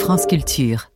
France Culture.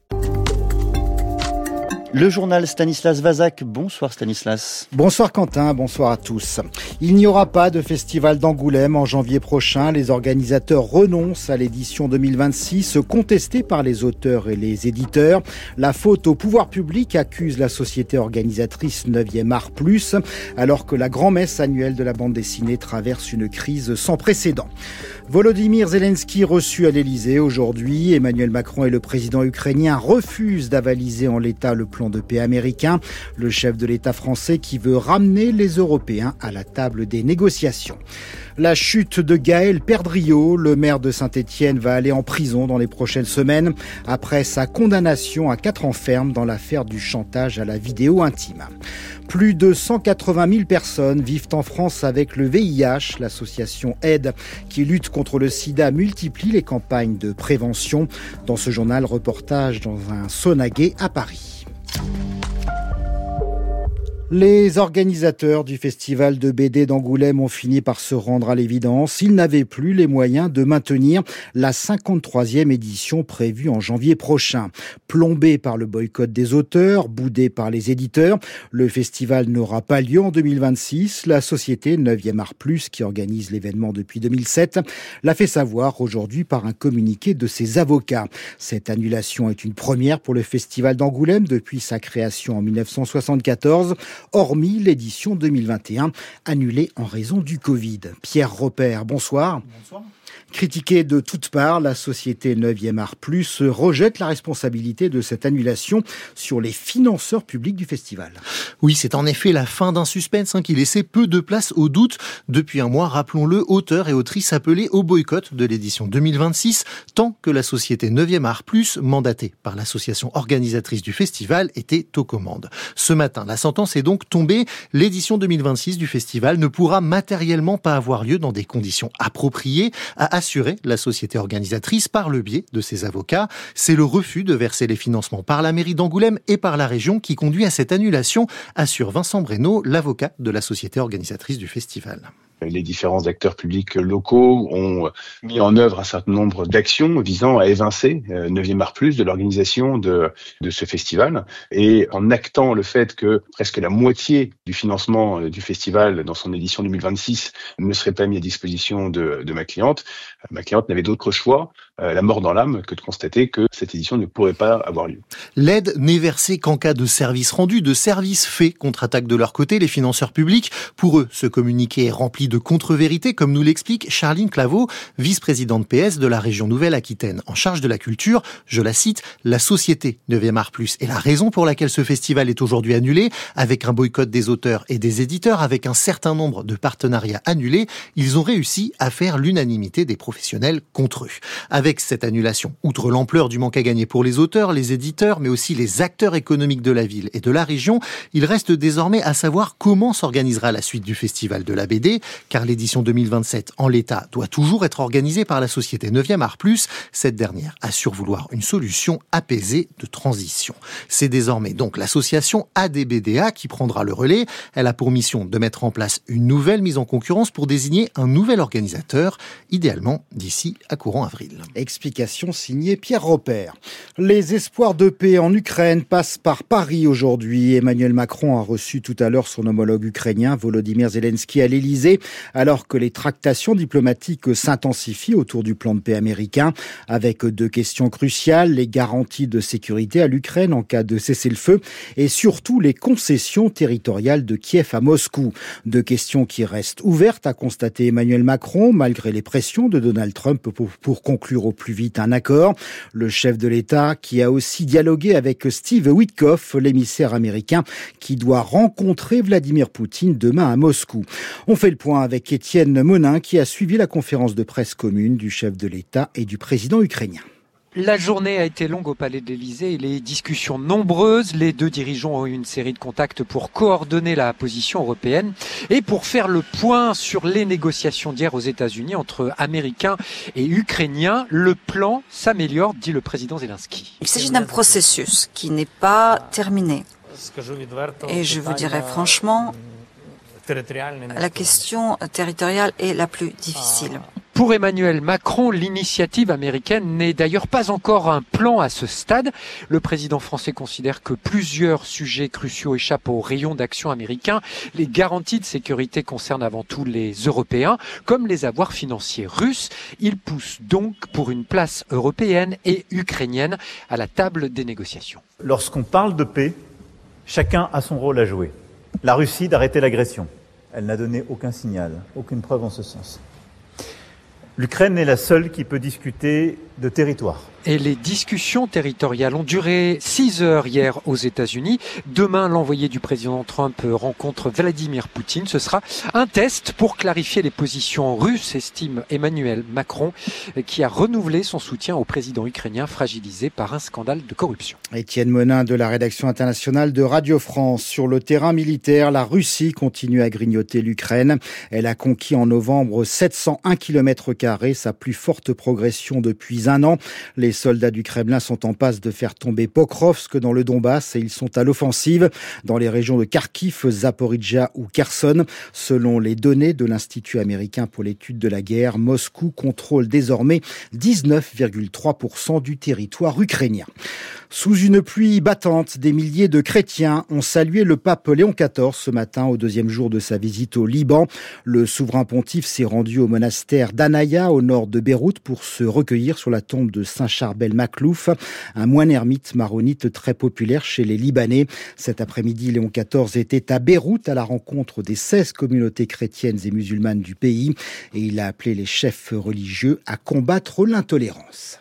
Le journal Stanislas Vazak. Bonsoir Stanislas. Bonsoir Quentin, bonsoir à tous. Il n'y aura pas de festival d'Angoulême en janvier prochain. Les organisateurs renoncent à l'édition 2026, contestée par les auteurs et les éditeurs. La faute au pouvoir public accuse la société organisatrice 9e Art Plus, alors que la grand-messe annuelle de la bande dessinée traverse une crise sans précédent. Volodymyr Zelensky reçu à l'Elysée aujourd'hui. Emmanuel Macron et le président ukrainien refusent d'avaliser en l'état le plan de paix américain. Le chef de l'État français qui veut ramener les Européens à la table des négociations. La chute de Gaël Perdriau, le maire de Saint-Étienne, va aller en prison dans les prochaines semaines après sa condamnation à 4 ans ferme dans l'affaire du chantage à la vidéo intime. Plus de 180 000 personnes vivent en France avec le VIH. L'association Aide, qui lutte contre le sida, multiplie les campagnes de prévention. Dans ce journal, reportage dans un sauna gay à Paris. Les organisateurs du festival de BD d'Angoulême ont fini par se rendre à l'évidence. Ils n'avaient plus les moyens de maintenir la 53e édition prévue en janvier prochain. Plombé par le boycott des auteurs, boudé par les éditeurs, le festival n'aura pas lieu en 2026. La société 9e Art Plus, qui organise l'événement depuis 2007, l'a fait savoir aujourd'hui par un communiqué de ses avocats. Cette annulation est une première pour le festival d'Angoulême depuis sa création en 1974. Hormis l'édition 2021, annulée en raison du Covid. Pierre Robert, bonsoir. Bonsoir. Critiquée de toutes parts, la société 9e Art Plus rejette la responsabilité de cette annulation sur les financeurs publics du festival. Oui, c'est en effet la fin d'un suspense qui laissait peu de place au doute. Depuis un mois, rappelons-le, auteurs et autrices appelaient au boycott de l'édition 2026, tant que la société 9e Art Plus, mandatée par l'association organisatrice du festival, était aux commandes. Ce matin, la sentence est donc tombée. L'édition 2026 du festival ne pourra matériellement pas avoir lieu dans des conditions appropriées, a assuré la société organisatrice par le biais de ses avocats. C'est le refus de verser les financements par la mairie d'Angoulême et par la région qui conduit à cette annulation, assure Vincent Breno, l'avocat de la société organisatrice du festival. Les différents acteurs publics locaux ont mis en œuvre un certain nombre d'actions visant à évincer 9e Art Plus de l'organisation de ce festival. Et en actant le fait que presque la moitié du financement du festival dans son édition 2026 ne serait pas mis à disposition de ma cliente n'avait d'autre choix, la mort dans l'âme, que de constater que cette édition ne pourrait pas avoir lieu. L'aide n'est versée qu'en cas de service rendu, de service fait, contre-attaque de leur côté les financeurs publics. Pour eux, ce communiqué est rempli de contre-vérités, comme nous l'explique Charline Claveau, vice-présidente PS de la région Nouvelle-Aquitaine, en charge de la culture. Je la cite, la société 9e Art Plus est la raison pour laquelle ce festival est aujourd'hui annulé, avec un boycott des auteurs et des éditeurs, avec un certain nombre de partenariats annulés. Ils ont réussi à faire l'unanimité des professionnels contre eux. Avec cette annulation, outre l'ampleur du manque à gagner pour les auteurs, les éditeurs, mais aussi les acteurs économiques de la ville et de la région, il reste désormais à savoir comment s'organisera la suite du festival de la BD, car l'édition 2027 en l'état doit toujours être organisée par la société 9e Art Plus. Cette dernière assure vouloir une solution apaisée de transition. C'est désormais donc l'association ADBDA qui prendra le relais. Elle a pour mission de mettre en place une nouvelle mise en concurrence pour désigner un nouvel organisateur, idéalement d'ici à courant avril. Explication signée Pierre Robert. Les espoirs de paix en Ukraine passent par Paris aujourd'hui. Emmanuel Macron a reçu tout à l'heure son homologue ukrainien Volodymyr Zelensky à l'Elysée, alors que les tractations diplomatiques s'intensifient autour du plan de paix américain, avec 2 questions cruciales, les garanties de sécurité à l'Ukraine en cas de cessez-le-feu et surtout les concessions territoriales de Kiev à Moscou. 2 questions qui restent ouvertes, a constaté Emmanuel Macron, malgré les pressions de Donald Trump pour conclure au plus vite un accord. Le chef de l'État qui a aussi dialogué avec Steve Witkoff, l'émissaire américain qui doit rencontrer Vladimir Poutine demain à Moscou. On fait le point avec Étienne Monin qui a suivi la conférence de presse commune du chef de l'État et du président ukrainien. La journée a été longue au Palais de l'Élysée et les discussions nombreuses. Les 2 dirigeants ont eu une série de contacts pour coordonner la position européenne et pour faire le point sur les négociations d'hier aux États-Unis entre Américains et Ukrainiens. Le plan s'améliore, dit le président Zelensky. Il s'agit d'un processus qui n'est pas terminé. Et je vous dirais franchement, la question territoriale est la plus difficile. Pour Emmanuel Macron, l'initiative américaine n'est d'ailleurs pas encore un plan à ce stade. Le président français considère que plusieurs sujets cruciaux échappent au rayon d'action américain. Les garanties de sécurité concernent avant tout les Européens, comme les avoirs financiers russes. Il pousse donc pour une place européenne et ukrainienne à la table des négociations. Lorsqu'on parle de paix, chacun a son rôle à jouer. La Russie d'arrêter l'agression. Elle n'a donné aucun signal, aucune preuve en ce sens. L'Ukraine est la seule qui peut discuter de territoire. Et les discussions territoriales ont duré 6 heures hier aux États-Unis. Demain, l'envoyé du président Trump rencontre Vladimir Poutine. Ce sera un test pour clarifier les positions russes, estime Emmanuel Macron, qui a renouvelé son soutien au président ukrainien fragilisé par un scandale de corruption. Étienne Menin de la rédaction internationale de Radio France. Sur le terrain militaire, la Russie continue à grignoter l'Ukraine. Elle a conquis en novembre 701 km², sa plus forte progression depuis un an. Les soldats du Kremlin sont en passe de faire tomber Pokrovsk dans le Donbass et ils sont à l'offensive dans les régions de Kharkiv, Zaporijjia ou Kherson. Selon les données de l'Institut américain pour l'étude de la guerre, Moscou contrôle désormais 19,3% du territoire ukrainien. Sous une pluie battante, des milliers de chrétiens ont salué le pape Léon XIV ce matin au 2e jour de sa visite au Liban. Le souverain pontife s'est rendu au monastère d'Anaya au nord de Beyrouth pour se recueillir sur la tombe de Saint Charbel Maklouf, un moine ermite maronite très populaire chez les Libanais. Cet après-midi, Léon XIV était à Beyrouth à la rencontre des 16 communautés chrétiennes et musulmanes du pays et il a appelé les chefs religieux à combattre l'intolérance.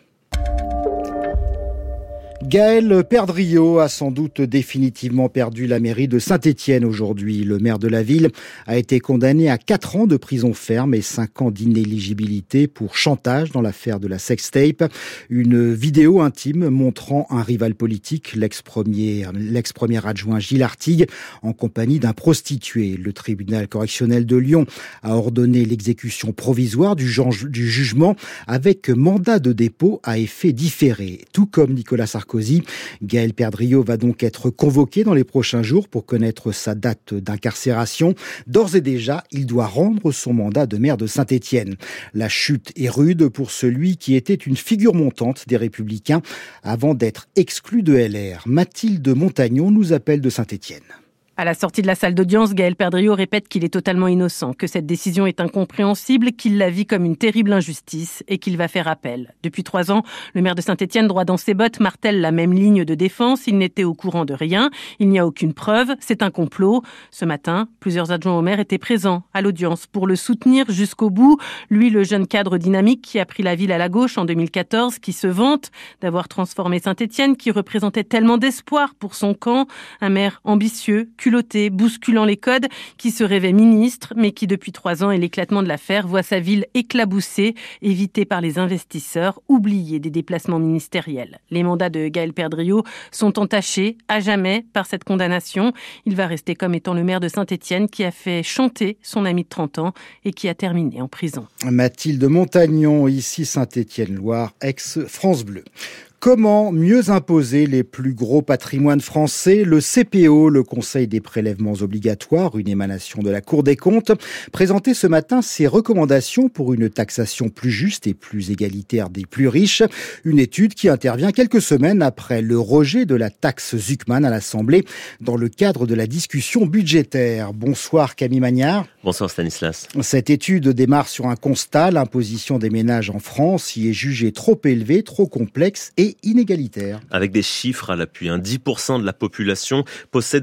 Gaël Perdriau a sans doute définitivement perdu la mairie de Saint-Étienne aujourd'hui. Le maire de la ville a été condamné à 4 ans de prison ferme et 5 ans d'inéligibilité pour chantage dans l'affaire de la sextape. Une vidéo intime montrant un rival politique, l'ex-premier adjoint Gilles Artigue, en compagnie d'un prostitué. Le tribunal correctionnel de Lyon a ordonné l'exécution provisoire du jugement avec mandat de dépôt à effet différé. Tout comme Nicolas Sarkozy, Gaël Perdriau va donc être convoqué dans les prochains jours pour connaître sa date d'incarcération. D'ores et déjà, il doit rendre son mandat de maire de Saint-Étienne. La chute est rude pour celui qui était une figure montante des Républicains avant d'être exclu de LR. Mathilde Montagnon nous appelle de Saint-Étienne. À la sortie de la salle d'audience, Gaël Perdriau répète qu'il est totalement innocent, que cette décision est incompréhensible, qu'il la vit comme une terrible injustice et qu'il va faire appel. Depuis 3 ans, le maire de Saint-Étienne, droit dans ses bottes, martèle la même ligne de défense. Il n'était au courant de rien. Il n'y a aucune preuve. C'est un complot. Ce matin, plusieurs adjoints au maire étaient présents à l'audience pour le soutenir jusqu'au bout. Lui, le jeune cadre dynamique qui a pris la ville à la gauche en 2014, qui se vante d'avoir transformé Saint-Étienne, qui représentait tellement d'espoir pour son camp. Un maire ambitieux, culotté, bousculant les codes, qui se rêvait ministre, mais qui depuis 3 ans et l'éclatement de l'affaire voit sa ville éclaboussée, évitée par les investisseurs, oubliée des déplacements ministériels. Les mandats de Gaël Perdriau sont entachés à jamais par cette condamnation. Il va rester comme étant le maire de Saint-Étienne qui a fait chanter son ami de 30 ans et qui a terminé en prison. Mathilde Montagnon, ici Saint-Étienne-Loire, ex-France Bleu. Comment mieux imposer les plus gros patrimoines français ? Le CPO, le Conseil des prélèvements obligatoires, une émanation de la Cour des comptes, présentait ce matin ses recommandations pour une taxation plus juste et plus égalitaire des plus riches. Une étude qui intervient quelques semaines après le rejet de la taxe Zuckman à l'Assemblée dans le cadre de la discussion budgétaire. Bonsoir Camille Magnard. Bonsoir Stanislas. Cette étude démarre sur un constat. L'imposition des ménages en France y est jugée trop élevée, trop complexe et inégalitaire. Avec des chiffres à l'appui, 10% de la population possède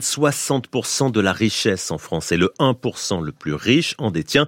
60% de la richesse en France et le 1% le plus riche en détient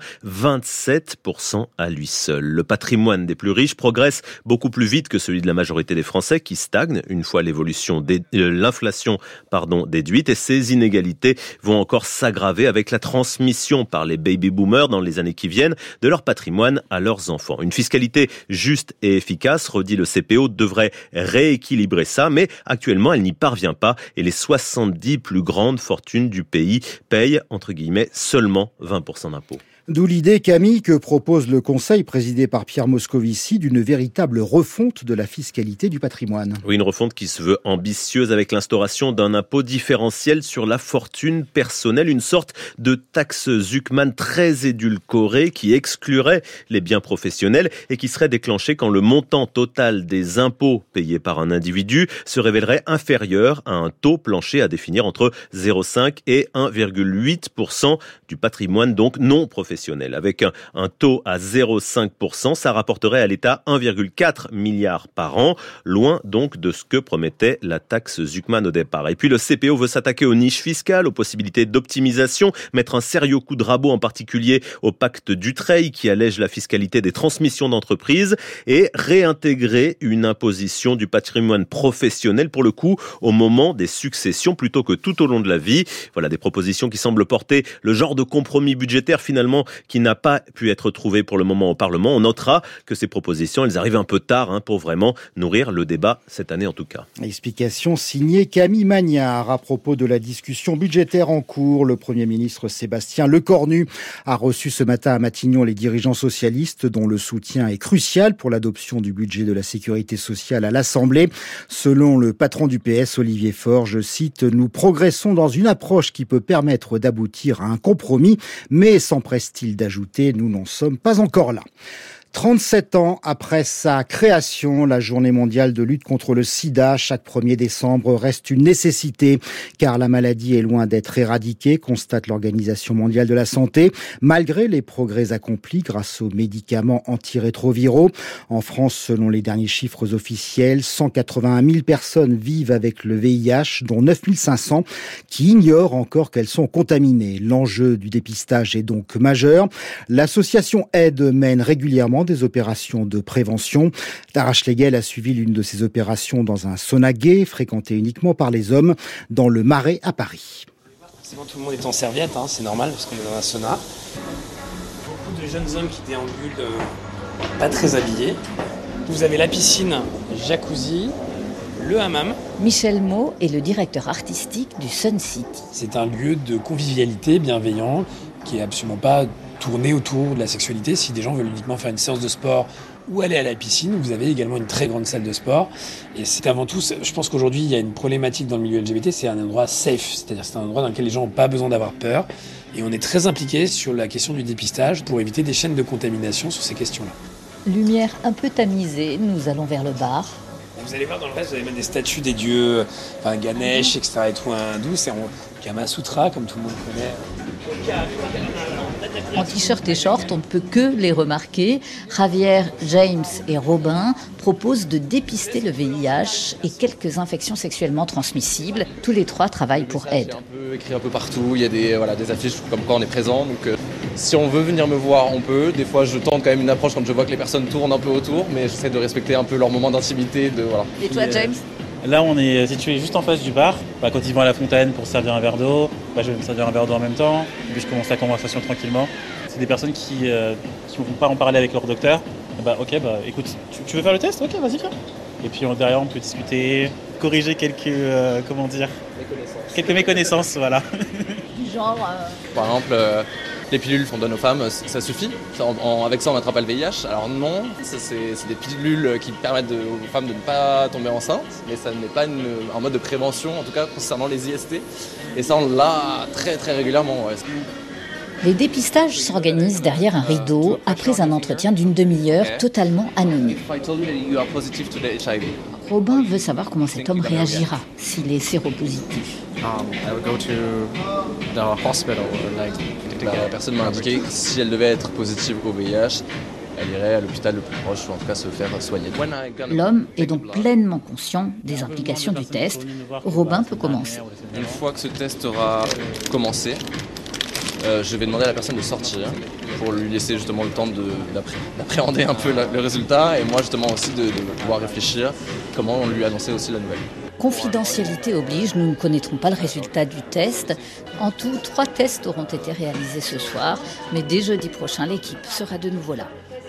27% à lui seul. Le patrimoine des plus riches progresse beaucoup plus vite que celui de la majorité des Français qui stagnent une fois l'inflation déduite, et ces inégalités vont encore s'aggraver avec la transmission par les baby-boomers dans les années qui viennent de leur patrimoine à leurs enfants. Une fiscalité juste et efficace, redit le CPO, devrait rééquilibrer ça, mais actuellement elle n'y parvient pas et les 70 plus grandes fortunes du pays payent, entre guillemets, seulement 20% d'impôts. D'où l'idée, Camille, que propose le Conseil présidé par Pierre Moscovici d'une véritable refonte de la fiscalité du patrimoine. Oui, une refonte qui se veut ambitieuse avec l'instauration d'un impôt différentiel sur la fortune personnelle, une sorte de taxe Zuckman très édulcorée qui exclurait les biens professionnels et qui serait déclenchée quand le montant total des impôts payés par un individu se révélerait inférieur à un taux plancher à définir entre 0,5 et 1,8% du patrimoine donc non professionnel. Avec un taux à 0,5%, ça rapporterait à l'État 1,4 milliard par an, loin donc de ce que promettait la taxe Zuckman au départ. Et puis le CPO veut s'attaquer aux niches fiscales, aux possibilités d'optimisation, mettre un sérieux coup de rabot en particulier au pacte Dutreil qui allège la fiscalité des transmissions d'entreprises et réintégrer une imposition du patrimoine professionnel pour le coup au moment des successions plutôt que tout au long de la vie. Voilà des propositions qui semblent porter le genre de compromis budgétaire finalement qui n'a pas pu être trouvé pour le moment au Parlement. On notera que ces propositions, elles arrivent un peu tard pour vraiment nourrir le débat cette année en tout cas. Explication signée Camille Magnard à propos de la discussion budgétaire en cours. Le Premier ministre Sébastien Lecornu a reçu ce matin à Matignon les dirigeants socialistes dont le soutien est crucial pour l'adoption du budget de la sécurité sociale à l'Assemblée. Selon le patron du PS, Olivier Faure, je cite, « Nous progressons dans une approche qui peut permettre d'aboutir à un compromis, mais s'empresse-t-il d'ajouter, nous n'en sommes pas encore là. » 37 ans après sa création, la journée mondiale de lutte contre le sida, chaque 1er décembre, reste une nécessité, car la maladie est loin d'être éradiquée, constate l'Organisation mondiale de la santé, malgré les progrès accomplis grâce aux médicaments antirétroviraux. En France, selon les derniers chiffres officiels, 181 000 personnes vivent avec le VIH, dont 9 500 qui ignorent encore qu'elles sont contaminées. L'enjeu du dépistage est donc majeur. L'association Aide mène régulièrement des opérations de prévention. Tara Schlegel a suivi l'une de ces opérations dans un sauna gay, fréquenté uniquement par les hommes, dans le Marais à Paris. Forcément, tout le monde est en serviette, c'est normal, parce qu'on est dans un sauna. Beaucoup de jeunes hommes qui déambulent pas très habillés. Vous avez la piscine, jacuzzi, le hammam. Michel Maud est le directeur artistique du Sun City. C'est un lieu de convivialité bienveillant qui est absolument pas tourné autour de la sexualité. Si des gens veulent uniquement faire une séance de sport ou aller à la piscine, vous avez également une très grande salle de sport. Et c'est avant tout, je pense qu'aujourd'hui, il y a une problématique dans le milieu LGBT, c'est un endroit safe, c'est-à-dire c'est un endroit dans lequel les gens n'ont pas besoin d'avoir peur. Et on est très impliqué sur la question du dépistage pour éviter des chaînes de contamination sur ces questions-là. Lumière un peu tamisée, nous allons vers le bar. Vous allez voir dans le reste, vous allez mettre des statues des dieux, Ganesh, etc. et tout, hindous, c'est en Kama Sutra, comme tout le monde connaît. En t-shirt et short, on ne peut que les remarquer. Javier, James et Robin proposent de dépister le VIH et quelques infections sexuellement transmissibles. Tous les trois travaillent pour Aide. C'est un peu écrit un peu partout, il y a des affiches comme quoi on est présent. Donc si on veut venir me voir, on peut. Des fois, je tente quand même une approche quand je vois que les personnes tournent un peu autour, mais j'essaie de respecter un peu leur moment d'intimité. Et toi, James ? Là, on est situé juste en face du bar. Quand ils vont à la fontaine pour se servir un verre d'eau, je vais me servir un verre d'eau en même temps. Et puis je commence la conversation tranquillement. C'est des personnes qui ne vont pas en parler avec leur docteur. Écoute, tu veux faire le test ? Ok, vas-y, viens. Et puis derrière, on peut discuter, corriger quelques méconnaissances, voilà. Du genre Par exemple, les pilules qu'on donne aux femmes, ça suffit. Avec ça, on n'attrape pas le VIH. Alors non, c'est des pilules qui permettent aux femmes de ne pas tomber enceintes, mais ça n'est pas un mode de prévention, en tout cas concernant les IST. Et ça, on l'a très très régulièrement. Ouais. Les dépistages s'organisent derrière un rideau après un entretien d'une demi-heure totalement anonyme. Robin veut savoir comment cet homme réagira s'il est séropositif. La personne m'a indiqué que si elle devait être positive au VIH, elle irait à l'hôpital le plus proche ou en tout cas se faire soigner. L'homme est donc pleinement conscient des implications du test. Robin peut commencer. Une fois que ce test aura commencé, je vais demander à la personne de sortir pour lui laisser justement le temps d'appréhender un peu le résultat et moi justement aussi de pouvoir réfléchir comment on lui annoncer aussi la nouvelle. Confidentialité oblige, nous ne connaîtrons pas le résultat du test. En tout, 3 tests auront été réalisés ce soir, mais dès jeudi prochain, l'équipe sera de nouveau là.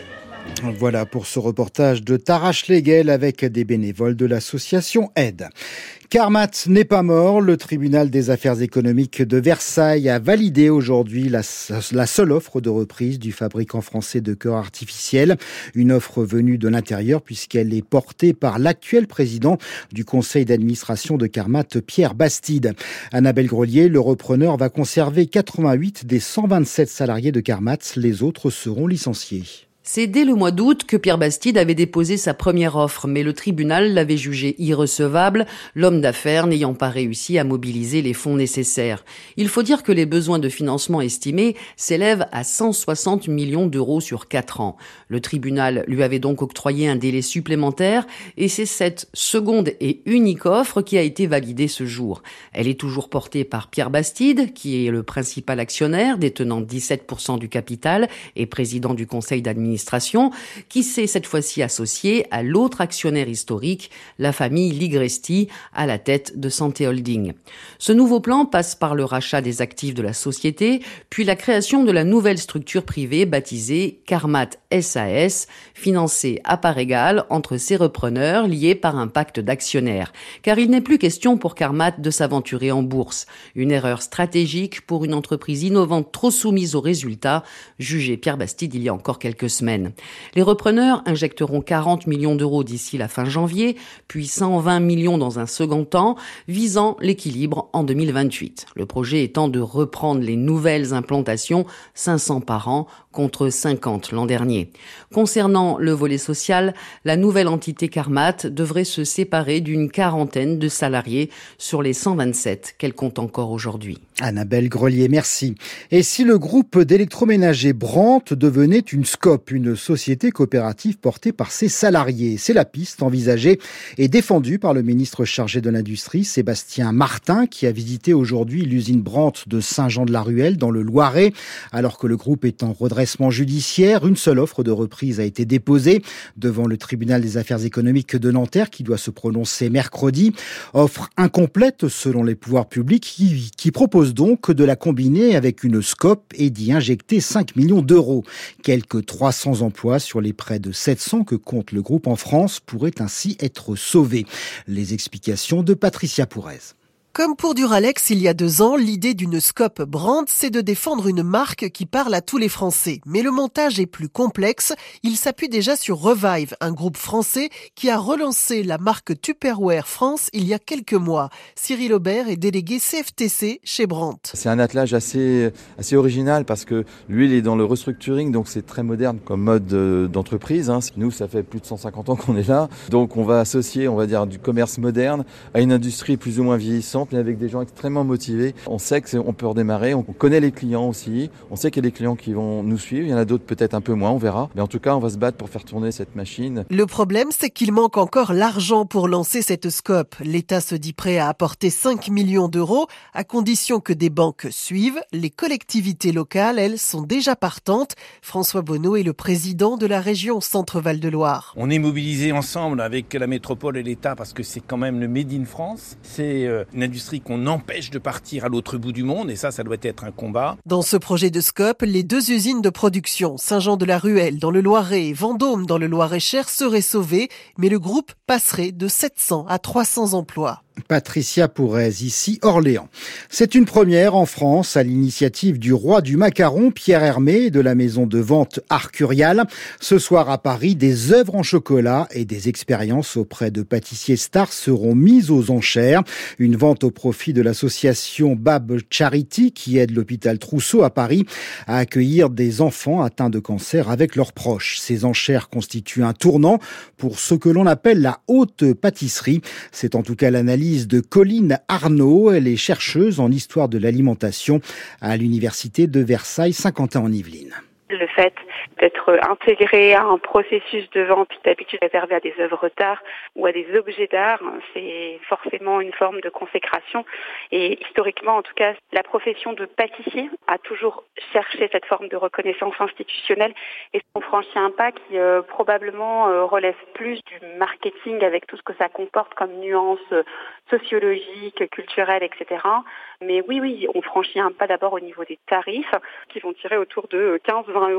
Voilà pour ce reportage de Tara Schlegel avec des bénévoles de l'association Aide. Carmat n'est pas mort. Le tribunal des affaires économiques de Versailles a validé aujourd'hui la seule offre de reprise du fabricant français de cœurs artificiels. Une offre venue de l'intérieur puisqu'elle est portée par l'actuel président du conseil d'administration de Carmat, Pierre Bastide. Annabelle Grelier, le repreneur va conserver 88 des 127 salariés de Carmat. Les autres seront licenciés. C'est dès le mois d'août que Pierre Bastide avait déposé sa première offre, mais le tribunal l'avait jugé irrecevable, l'homme d'affaires n'ayant pas réussi à mobiliser les fonds nécessaires. Il faut dire que les besoins de financement estimés s'élèvent à 160 millions d'euros sur 4 ans. Le tribunal lui avait donc octroyé un délai supplémentaire et c'est cette seconde et unique offre qui a été validée ce jour. Elle est toujours portée par Pierre Bastide, qui est le principal actionnaire, détenant 17% du capital et président du conseil d'administration, qui s'est cette fois-ci associé à l'autre actionnaire historique, la famille Ligresti, à la tête de Santé Holding. Ce nouveau plan passe par le rachat des actifs de la société, puis la création de la nouvelle structure privée baptisée Carmat SAS, financée à part égale entre ses repreneurs liés par un pacte d'actionnaires. Car il n'est plus question pour Carmat de s'aventurer en bourse. Une erreur stratégique pour une entreprise innovante trop soumise aux résultats, jugeait Pierre Bastide il y a encore quelques semaines. Les repreneurs injecteront 40 millions d'euros d'ici la fin janvier, puis 120 millions dans un second temps, visant l'équilibre en 2028. Le projet étant de reprendre les nouvelles implantations, 500 par an, contre 50 l'an dernier. Concernant le volet social, la nouvelle entité Carmat devrait se séparer d'une quarantaine de salariés sur les 127 qu'elle compte encore aujourd'hui. Annabelle Grelier, merci. Et si le groupe d'électroménager Brandt devenait une SCOP, une société coopérative portée par ses salariés? C'est la piste envisagée et défendue par le ministre chargé de l'Industrie, Sébastien Martin, qui a visité aujourd'hui l'usine Brandt de Saint-Jean-de-la-Ruelle dans le Loiret. Alors que le groupe est en redressement judiciaire, une seule offre de reprise a été déposée devant le tribunal des affaires économiques de Nanterre qui doit se prononcer mercredi. Offre incomplète selon les pouvoirs publics qui propose donc de la combiner avec une SCOP et d'y injecter 5 millions d'euros. Quelques 300 emplois sur les près de 700 que compte le groupe en France pourraient ainsi être sauvés. Les explications de Patricia Pourez. Comme pour Duralex il y a 2 ans, l'idée d'une SCOP Brandt, c'est de défendre une marque qui parle à tous les Français. Mais le montage est plus complexe. Il s'appuie déjà sur Revive, un groupe français qui a relancé la marque Tupperware France il y a quelques mois. Cyril Aubert est délégué CFTC chez Brandt. C'est un attelage assez original parce que lui, il est dans le restructuring, donc c'est très moderne comme mode d'entreprise. Nous, ça fait plus de 150 ans qu'on est là. Donc on va associer, on va dire, du commerce moderne à une industrie plus ou moins vieillissante, mais avec des gens extrêmement motivés. On sait qu'on peut redémarrer, on connaît les clients aussi, on sait qu'il y a des clients qui vont nous suivre, il y en a d'autres peut-être un peu moins, on verra. Mais en tout cas, on va se battre pour faire tourner cette machine. Le problème, c'est qu'il manque encore l'argent pour lancer cette SCOP. L'État se dit prêt à apporter 5 millions d'euros, à condition que des banques suivent. Les collectivités locales, elles, sont déjà partantes. François Bonneau est le président de la région Centre-Val de Loire. On est mobilisés ensemble avec la métropole et l'État parce que c'est quand même le Made in France. C'est une industrie qu'on empêche de partir à l'autre bout du monde et ça doit être un combat. Dans ce projet de SCOP, les 2 usines de production, Saint-Jean-de-la-Ruelle dans le Loiret et Vendôme dans le Loiret-Cher seraient sauvées, mais le groupe passerait de 700 à 300 emplois. Patricia Pourez, ici Orléans. C'est une première en France à l'initiative du roi du macaron, Pierre Hermé, et de la maison de vente Arcurial. Ce soir à Paris, des œuvres en chocolat et des expériences auprès de pâtissiers stars seront mises aux enchères. Une vente au profit de l'association Bab Charity qui aide l'hôpital Trousseau à Paris à accueillir des enfants atteints de cancer avec leurs proches. Ces enchères constituent un tournant pour ce que l'on appelle la haute pâtisserie. C'est en tout cas l'analyse de Colline Arnaud. Elle est chercheuse en histoire de l'alimentation à l'université de Versailles-Saint-Quentin-en-Yvelines. Le fait d'être intégré à un processus de vente d'habitude réservé à des œuvres d'art ou à des objets d'art, c'est forcément une forme de consécration. Et historiquement, en tout cas, la profession de pâtissier a toujours cherché cette forme de reconnaissance institutionnelle. Et on franchit un pas qui probablement relève plus du marketing avec tout ce que ça comporte comme nuances sociologiques, culturelles, etc. Mais oui, on franchit un pas d'abord au niveau des tarifs qui vont tirer autour de 15-20 € la pâtisserie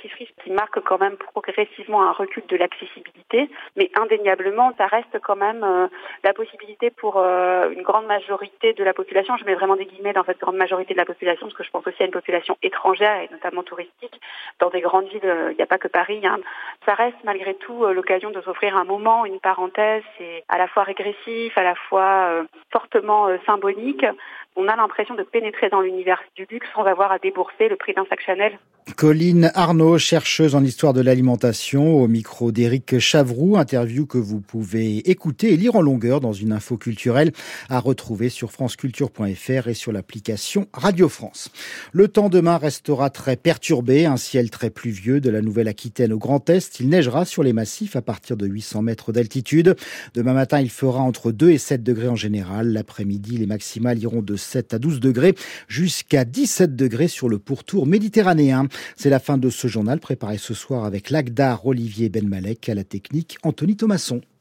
dentifrice qui marque quand même progressivement un recul de l'accessibilité, mais indéniablement, ça reste quand même la possibilité pour une grande majorité de la population, je mets vraiment des guillemets dans cette grande majorité de la population, parce que je pense aussi à une population étrangère et notamment touristique. Dans des grandes villes, il n'y a pas que Paris, hein. Ça reste malgré tout l'occasion de s'offrir un moment, une parenthèse, c'est à la fois régressif, à la fois fortement symbolique. On a l'impression de pénétrer dans l'univers du luxe sans avoir à débourser le prix d'un sac Chanel. Colline Arnaud, chercheuse en histoire de l'alimentation, au micro d'Éric Chavroux, interview que vous pouvez écouter et lire en longueur dans une info culturelle à retrouver sur franceculture.fr et sur l'application Radio France. Le temps demain restera très perturbé, un ciel très pluvieux de la Nouvelle-Aquitaine au Grand Est. Il neigera sur les massifs à partir de 800 mètres d'altitude. Demain matin, il fera entre 2 et 7 degrés en général. L'après-midi, les maximales iront de 7 à 12 degrés jusqu'à 17 degrés sur le pourtour méditerranéen. C'est la fin de ce journal préparé ce soir avec l'Agdar Olivier Benmalek, à la technique Anthony Thomasson.